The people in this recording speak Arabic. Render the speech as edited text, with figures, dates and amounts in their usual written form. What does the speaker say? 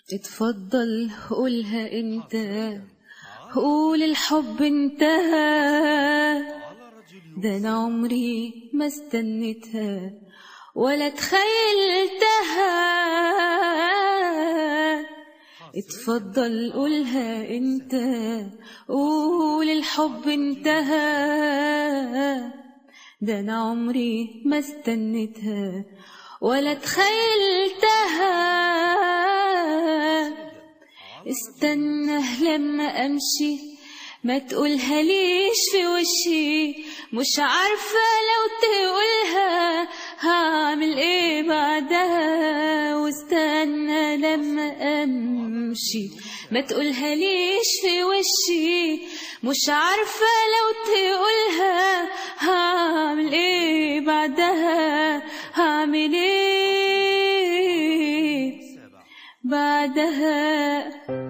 اتفضل قولها انت، قول الحب انتهى، ده انا عمري ما استنيتها ولا تخيلتها. اتفضل قولها انت، قول الحب انتهى، ده انا عمري ما استنيتها ولا تخيلتها. استنى لما امشي ما تقولها ليش في وشي، مش عارفة لو تقولها هعمل ايه بعدها. واستنى لما امشي ما تقولها ليش في وشي، مش عارفة لو تقولها هعمل ايه بعدها. هعمل ايه بعدها.